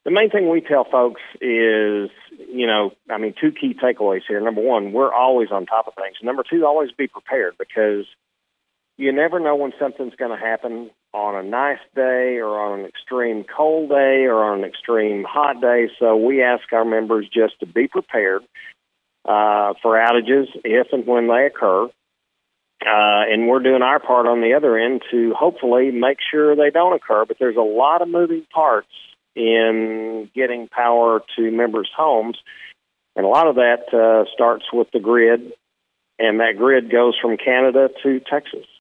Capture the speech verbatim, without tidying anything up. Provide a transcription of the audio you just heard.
The main thing we tell folks is, you know, I mean, two key takeaways here. Number one, we're always on top of things. Number two, always be prepared, because you never know when something's going to happen on a nice day or on an extreme cold day or on an extreme hot day. So we ask our members just to be prepared uh, for outages if and when they occur. Uh, and we're doing our part on the other end to hopefully make sure they don't occur. But there's a lot of moving parts in getting power to members' homes. And a lot of that uh, starts with the grid, and that grid goes from Canada to Texas.